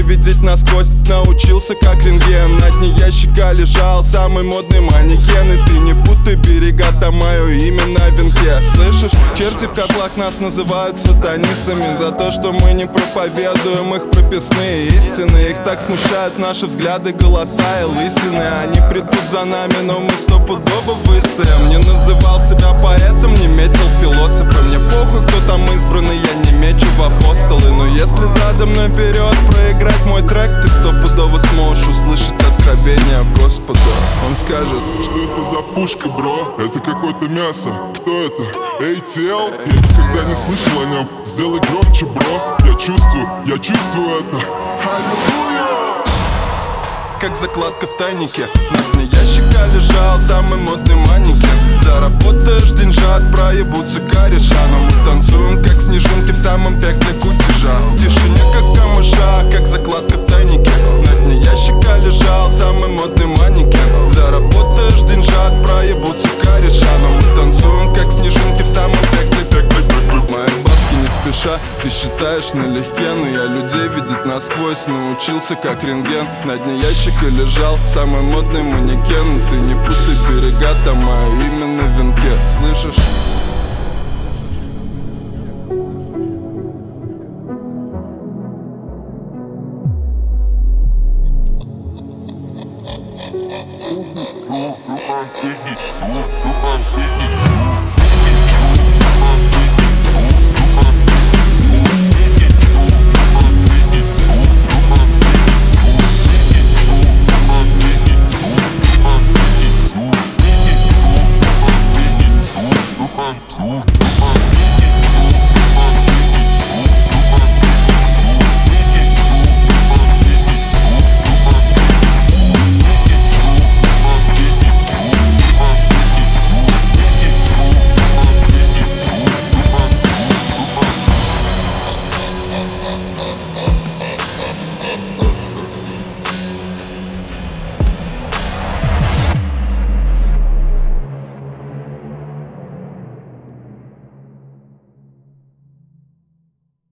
видеть насквозь. Научился как рентген, на дне ящика лежал самый модный манекен. И ты не путай берега, там мое имя на венке. Слышишь, черти в котлах нас называют сатанистами за то, что мы не проповедуем их прописные истины. Их так смущают наши взгляды, голоса и лысины. Они придут за нами, но мы стопудово выстоим. Не называл себя поэтом, не метил философом. Мне похуй, кто там избранный, я не мечу в апостолы. Но если задом наперед проиграть мой трек, ты стопудово сможешь услышать откровение Господа. Он скажет: что это за пушка, бро? Это какое-то мясо. Кто это? ATL? Я никогда не слышал о нем. Сделай громче, бро. Я чувствую это. Аллилуйя! Как закладка в тайнике, на дне ящика лежал самый модный манекен. Заработаешь деньжат, проебутся кореша. Но мы танцуем как снежинки в самом пекле кутежа. В тишине как камыша, как закладка в тайнике. На дне ящика лежал самый модный манекен. Заработаешь деньжат, проебутся кореша. Но мы танцуем как снежинки в самом пекле. Мои бабки не спеша, ты считаешь налегке. Но я людей видеть насквозь научился как рентген. На дне ящика лежал самый модный манекен. Ты не путай берега, там мое имя на венке. Слышишь? Ooh.